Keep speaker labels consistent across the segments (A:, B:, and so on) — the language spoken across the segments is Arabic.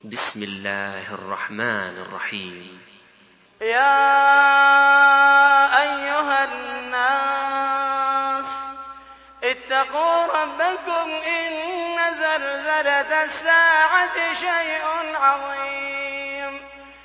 A: بسم الله الرحمن الرحيم.
B: يا أيها الناس اتقوا ربكم إن زلزلة الساعة شيء عظيم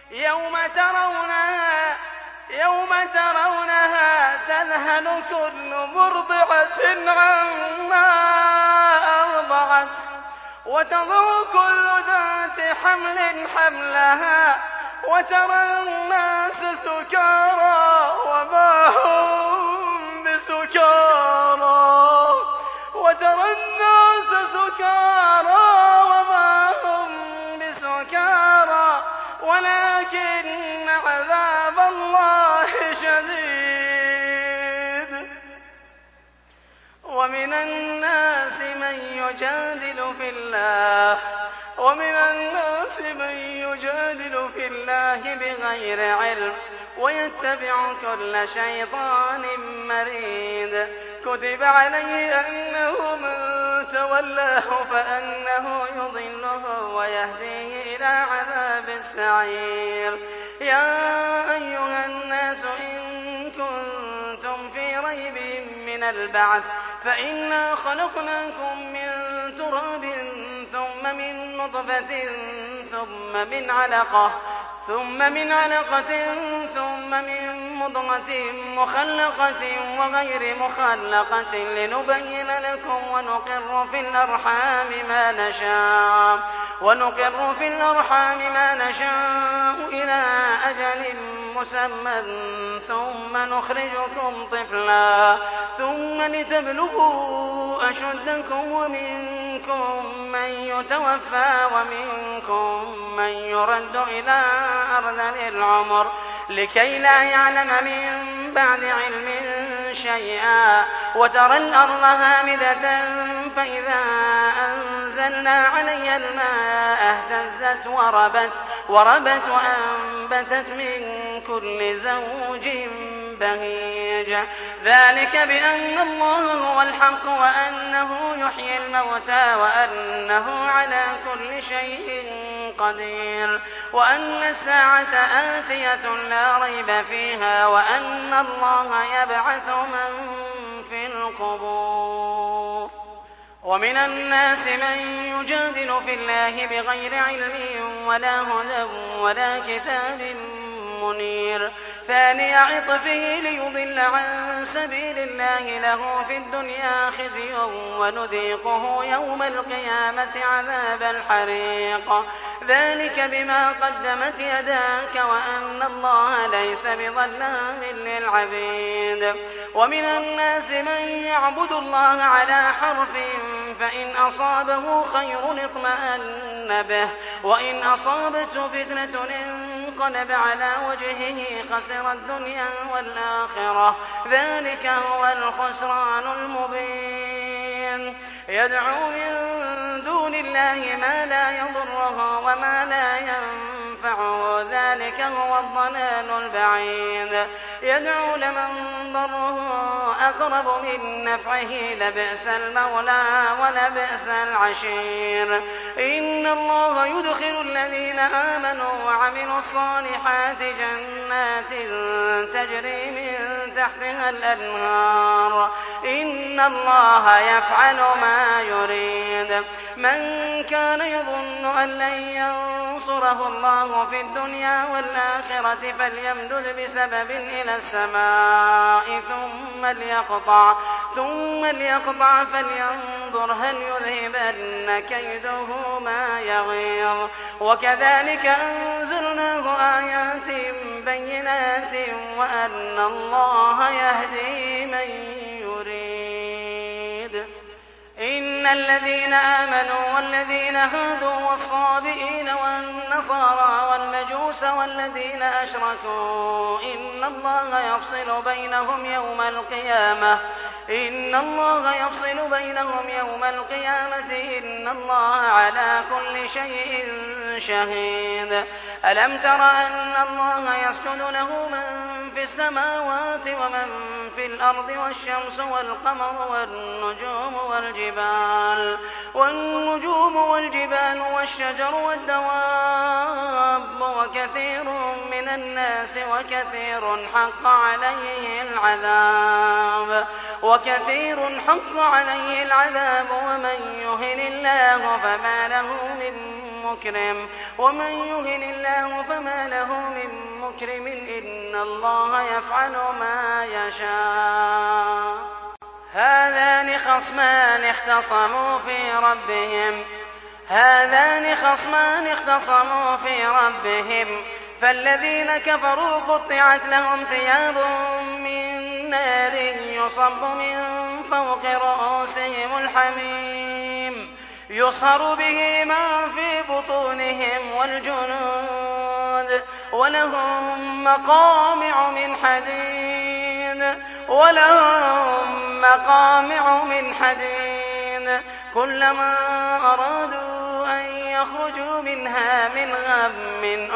B: يوم ترونها تذهل كل مرضعة عما أرضعت وتضع كل ذات حمل حملها وترى الناس سكارى وما هم بسكارى ولكن عذاب الله شديد. ومن الناس من يجادل في الله بغير علم ويتبع كل شيطان مريد. كتب عليه أنه من تولاه فأنه يضله ويهديه إلى عذاب السعير. يا أيها الناس إن كنتم في ريب من البعث فإنا خلقناكم من تراب ثم من نطفة ثم من علقة ثم من مضغة مخلقة وغير مخلقة لنبين لكم ونقر في الأرحام ما نشاء إلى أجل مسمى ثم نخرجكم طفلا ثم لتبلغوا أشدكم ومنكم من يتوفى ومنكم من يرد إلى أرذل العمر لكي لا يعلم من بعد علم شيئا. وترى الأرض هامدة فإذا أنزلنا عليها الماء اهتزت وربت وأنبتت من كل زوج بهيج. ذلك بأن الله هو الحق وأنه يحيي الموتى وأنه على كل شيء قدير وأن الساعة آتية لا ريب فيها وأن الله يبعث من في القبور. ومن الناس من يجادل في الله بغير علم ولا هدى ولا كتاب منير. ثاني عطفه ليضل عن سبيل الله له في الدنيا خزي ونذيقه يوم القيامة عذاب الحريق. ذلك بما قدمت يداك وأن الله ليس بظلام للعبيد. ومن الناس من يعبد الله على حرف فإن أصابه خير اطمأن به وإن أصابته فتنة انقلب على وجهه خسر الدنيا والآخرة. ذلك هو الخسران المبين. يدعو من دون الله ما لا يضره وما لا ينفعه ذلك هو الضلال البعيد. يدعو لمن ضره أقرب من نفعه لبئس المولى ولبئس العشير. إن الله يدخل الذين آمنوا وعملوا الصالحات جنات تجري من تحتها الأنهار. إن الله يفعل ما يريد. من كان يظن أن لن ينصره الله في الدنيا والآخرة فليمدد بسبب إلى السماء ثم ليقطع فلينظر هل يذهبن كيده ما يغيظ. وكذلك أنزلناه آيات بينات وأن الله يهدي من يريد. إن الذين آمنوا والذين هادوا والصابئين والنصارى والمجوس والذين أشركوا إن الله يفصل بينهم يوم القيامة إن الله على كل شيء شهيد. ألم تر أن الله يسجد له من في السماوات ومن في الأرض والشمس والقمر والنجوم والجبال والشجر والدواب وكثير من الناس وكثير حق عليه العذاب ومن يهن الله فما له من مكرم إن الله يفعل ما يشاء. هذان خصمان اختصموا في ربهم فالذين كفروا قطعت لهم ثياب من نار يصب من فوق رؤوسهم الحميم يصهر به ما في بطونهم والجنود ولهم مقامع من حديد كلما أرادوا أن يخرجوا منها من غم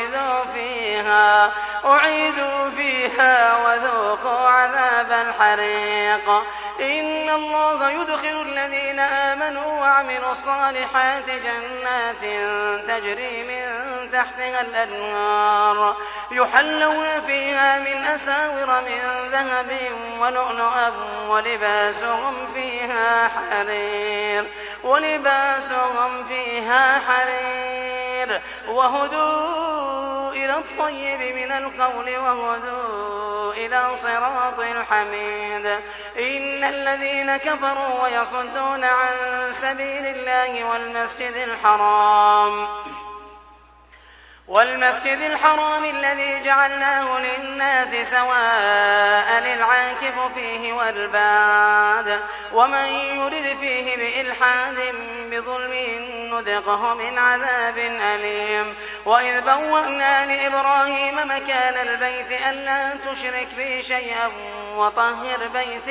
B: أعيدوا فيها وذوقوا عذاب الحريق. إن الله يدخل الذين آمنوا وعملوا الصالحات جنات تجري من تحتها الأنهار يحلون فيها من أساور من ذهب ولؤلؤا ولباسهم فيها حرير وهدوا إلى الطيب من القول وهدوا إلى صراط الحميد. إن الذين كفروا ويصدون عن سبيل الله والمسجد الحرام الذي جعلناه للناس سواء العاكف فيه والباد ومن يرد فيه بإلحاد بظلم نذقه من عذاب أليم. وإذ بوأنا لإبراهيم مكان البيت ألا تشرك بي شيئا وطهر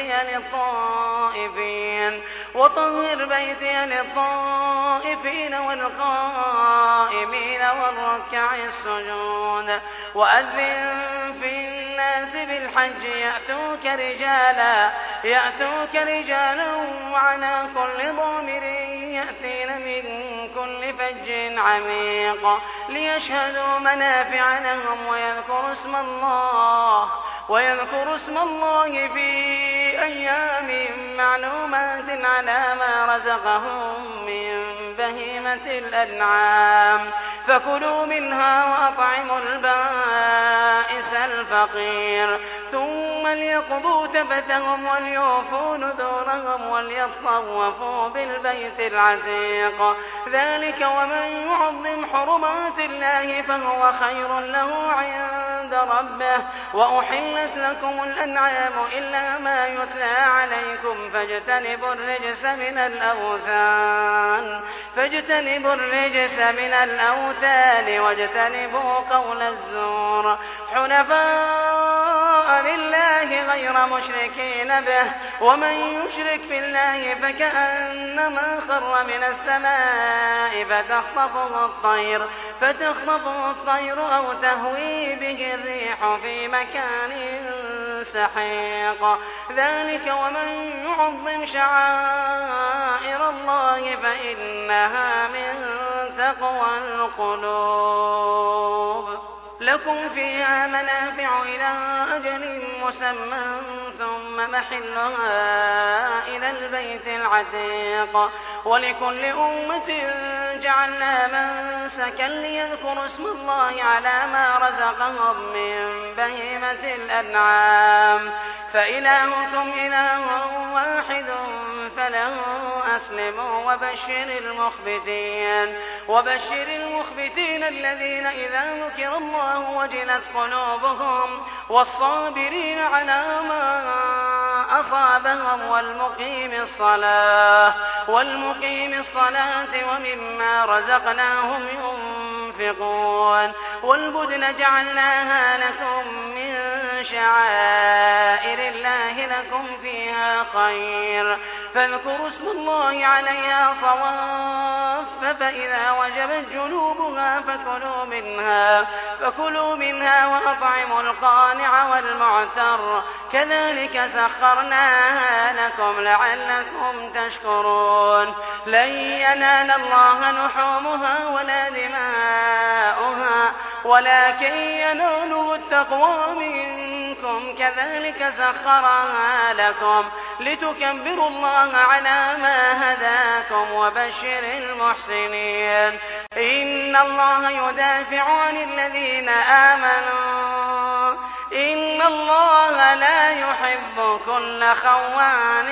B: بيتي للطائفين والقائمين والركع السجود. وأذن في الناس بالحج يأتوك رجالا وعلى كل ضامر يأتين من كل فج عميق ليشهدوا منافع لهم ويذكروا اسم الله في أيام معلومات على ما رزقهم من بهيمة الأنعام فكلوا منها وأطعموا البائس الفقير ثم ليقضوا تفثهم وليوفوا نذورهم وليطوفوا بالبيت العتيق. ذلك ومن يعظم حرمات الله فهو خير له عند ربه. وأحلت لكم الأنعام إلا ما يتلى عليكم فاجتنبوا الرجس من الأوثان واجتنبوا قول الزور حنفاء لله غير مشركين به ومن يشرك بالله فكأنما خر من السماء فتخطفه الطير أو تهوي به الريح في مكان سحيق. ذلك ومن يعظم شعائر الله فإنها من تقوى القلوب. لكم فيها منافع إلى أجل مسمى ثم محلها إلى البيت العتيق. ولكل أمة جعلنا منسكا ليذكروا اسم الله على ما رزقهم من بهيمة الأنعام فإلهكم إله واحد فله أسلموا وبشر المخبتين الذين إذا ذكر الله وجلت قلوبهم والصابرين على ما أصابهم والمقيم الصلاة ومما رزقناهم ينفقون. والبدن جعلناها لكم من شعائر الله لكم فيها خير فاذكروا اسم الله عليها صواف فإذا وجبت جنوبها فكلوا منها وأطعموا القانع والمعتر كذلك سخرناها لكم لعلكم تشكرون. لن ينال الله لحومها ولا دماؤها ولكن يناله التقوى منكم كذلك سخرها لكم لتكبروا الله على ما هداكم وبشر المحسنين إن الله يدافع عن الذين آمنوا إن الله لا يحب كل خوان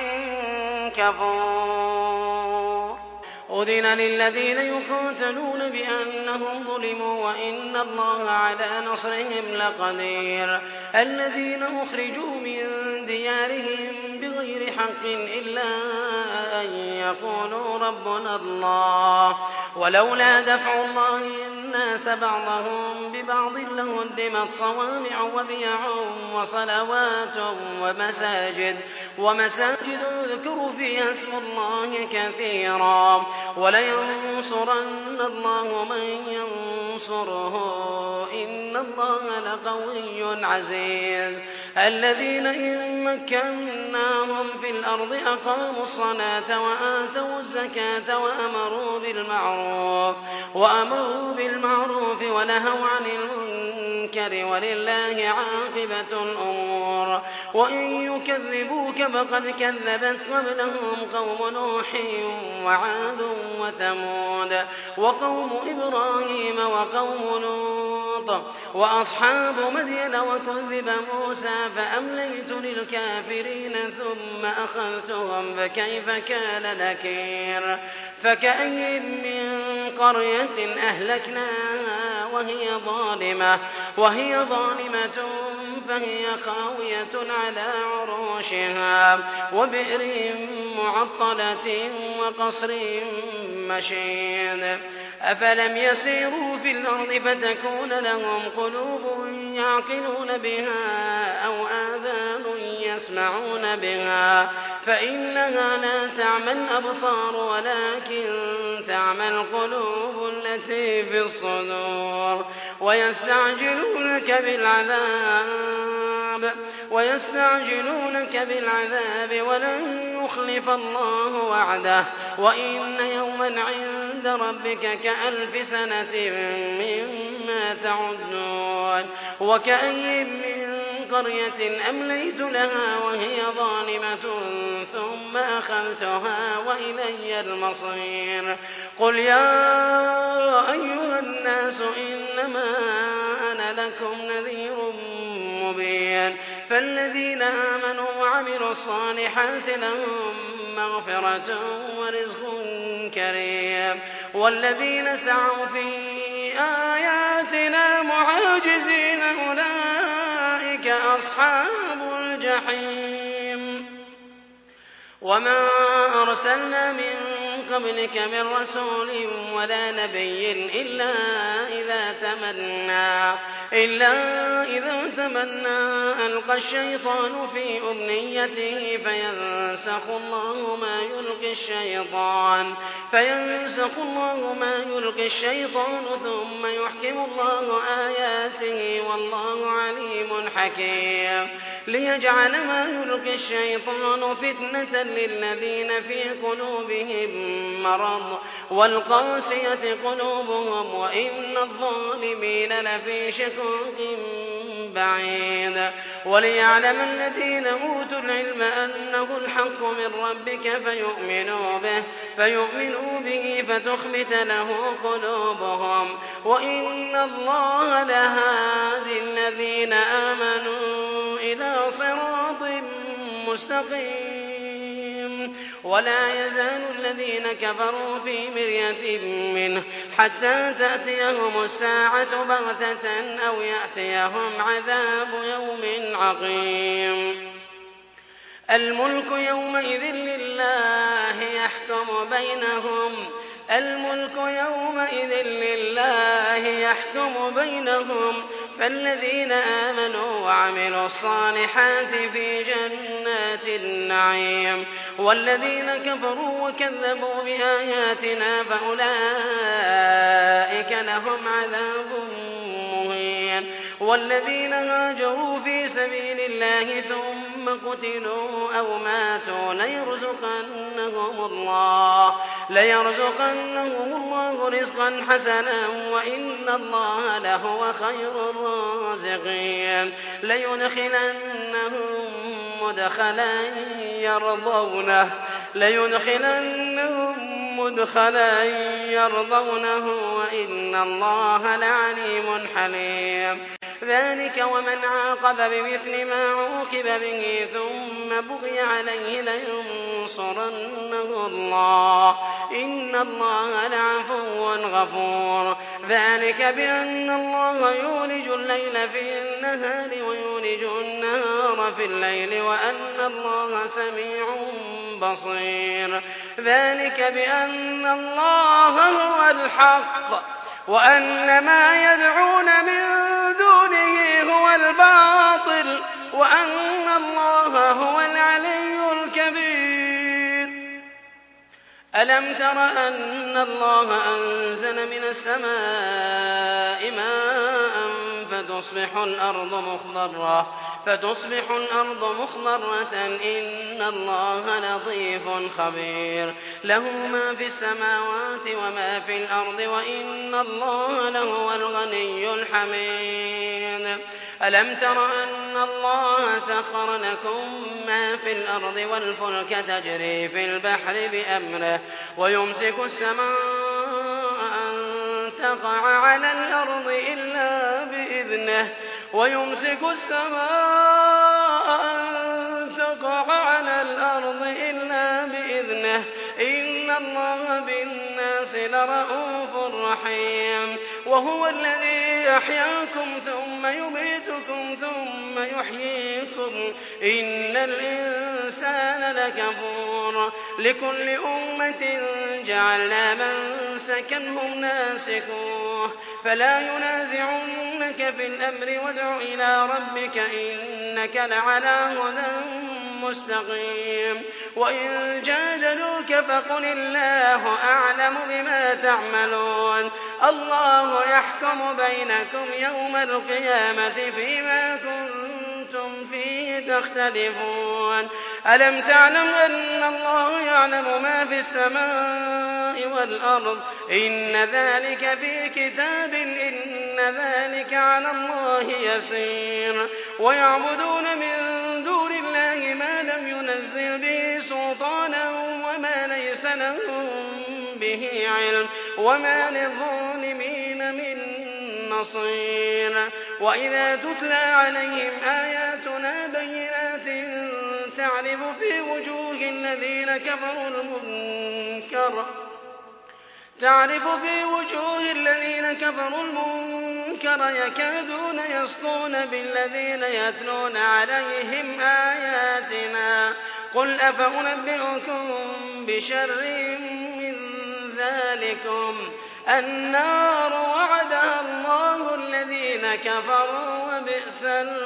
B: كفور أذن للذين يقاتلون بأنهم ظلموا وإن الله على نصرهم لقدير الذين أخرجوا من ديارهم بغير حق إلا أن يقولوا ربنا الله ولولا دفع الله الناس بعضهم ببعض لهدمت صوامع وبيع وصلوات ومساجد يذكر فيها اسم الله كثيرا ولينصرن الله من ينصره إن الله لقوي عزيز الذين إن مكناهم في الأرض أقاموا الصلاة وآتوا الزكاة وأمروا بالمعروف ونهوا عن المنكر ولله عاقبة الأمور وإن يكذبوك فقد كذبت قبلهم قوم نوح وعاد وثمود وقوم إبراهيم وقوم لوط وأصحاب مدين وكذب موسى فأمليت للكافرين ثم أخذتهم فكيف كان نكير فكأي من قرية أهلكناها وهي ظالمة فهي خاوية على عروشها وبئر معطلة وقصر مشيد أفلم يسيروا في الأرض فتكون لهم قلوب يعقلون بها أو آذان يسمعون بها فإنها لا تعمى الأبصار ولكن تعمى القلوب التي في الصدور ويستعجلونك بالعذاب ولن يخلف الله وعده وإن يوما عند ربك كألف سنة مما تعدون وكأي من قرية أمليت لها وهي ظالمة ثم أخذتها وإلي المصير قل يا أيها الناس إنما أنا لكم نذير مبين فالذين آمنوا وعملوا الصالحات لهم مغفرة ورزق كريم والذين سعوا في آياتنا معاجزين أولئك أصحاب الجحيم وما أرسلنا من قبلك من رسول ولا نبي إلا إذا تمنى ألقى الشيطان في أمنيته فينسخ الله ما يلقي الشيطان ثم يحكم الله آياته والله عليم حكيم ليجعل ما يلقي الشيطان فتنة للذين في قلوبهم مرض والقاسية قلوبهم وإن الظالمين لفي شقاق بعيد وليعلم الذين أوتوا العلم أنه الحق من ربك فيؤمنوا به فتخبت له قلوبهم وإن الله لهادي الذين آمنوا إلى صراط مستقيم ولا يزال الذين كفروا في مرية منه حتى تأتيهم الساعة بغتة أو يأتيهم عذاب يوم عقيم الملك يومئذ لله يحكم بينهم فالذين آمنوا وعملوا الصالحات في جنات النعيم والذين كفروا وكذبوا بآياتنا فأولئك لهم عذاب مهين والذين هاجروا في سبيل الله ثم قتلوا أو ماتوا ليرزقنهم الله رزقا حسنا وإن وإن الله لهو خير الرازقين ليدخلنهم مدخلا يرضونه وإن الله لعليم حليم ذلك ومن عاقب بمثل ما عوقب به ثم بغي عليه لينصرنه الله إن الله لعفو غفور ذلك بأن الله يولج الليل في النهار ويولج النهار في الليل وأن الله سميع بصير ذلك بأن الله هو الحق وأن ما يدعون من دونه هو الباطل وأن الله هو العلي الكبير ألم تر أن الله أنزل من السماء ماء فتصبح الأرض مخضرة إن الله لطيف خبير له ما في السماوات وما في الأرض وإن الله لهو الغني الحميد ألم تر أن الله سخر لكم ما في الأرض والفلك تجري في البحر بأمره ويمسك السماء أن تقع على الأرض إلا بإذنه إن الله بالناس لرءوف رحيم وهو الذي يحياكم ثم يميتكم ثم يحييكم إن الإنسان لكفور لكل أمة جعلنا منسكا هم ناسكوه فلا ينازعنك في الأمر وادع إلى ربك إنك لعلى هدى مستقيم وإن جادلوك فقل الله أعلم بما تعملون الله يحكم بينكم يوم القيامة فيما كنتم فيه تختلفون ألم تعلم أن الله يعلم ما في السماء والأرض إن ذلك في كتاب إن ذلك على الله يسير ويعبدون من دون الله ما لم ينزل به سلطانا وما ليس لهم به علم وما للظالمين من نصير وإذا تتلى عليهم آياتنا بينات تعرف في وجوه الذين كفروا المنكر يكادون يسطون بالذين يتلون عليهم آياتنا قل أفأنبئكم بشر من ذلكم النار وعدها الله الذين كفروا وبئس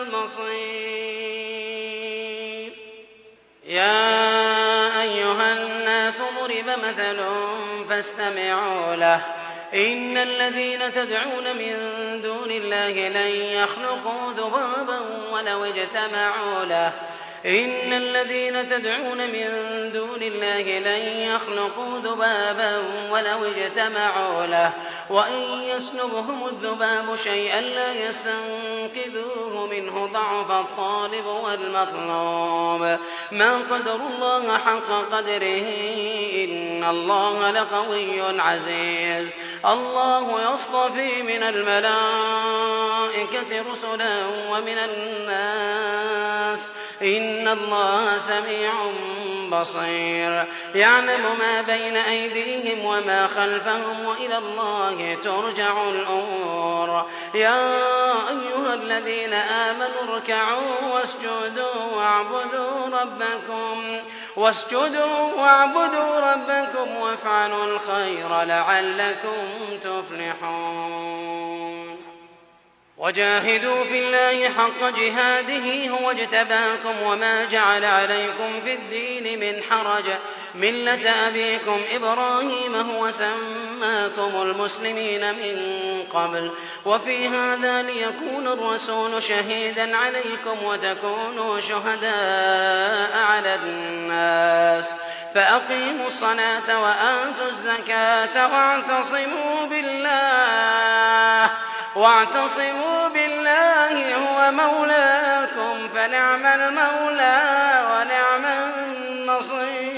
B: المصير يا أيها الناس ضرب مثل فاستمعوا له إن الذين تدعون من دون الله لن يخلقوا ذبابا ولو اجتمعوا له وإن يسلبهم الذباب شيئا لا يستنقذوه منه ضعف الطالب والمطلوب ما قدروا الله حق قدره إن الله لقوي عزيز الله يصطفي من الملائكة رسلا ومن الناس إن الله سميع بصير يعلم ما بين أيديهم وما خلفهم وإلى الله ترجع الأمور يا أيها الذين آمنوا اركعوا واسجدوا واعبدوا ربكم وافعلوا الخير لعلكم تفلحون وجاهدوا في الله حق جهاده هو اجتباكم وما جعل عليكم في الدين من حرج ملة أبيكم إبراهيم هو سماكم المسلمين من قبل وفي هذا ليكون الرسول شهيدا عليكم وتكونوا شهداء على الناس فأقيموا الصلاة وآتوا الزكاة واعتصموا بالله واعتصموا بالله هو مولاكم فنعم المولى ونعم النصير.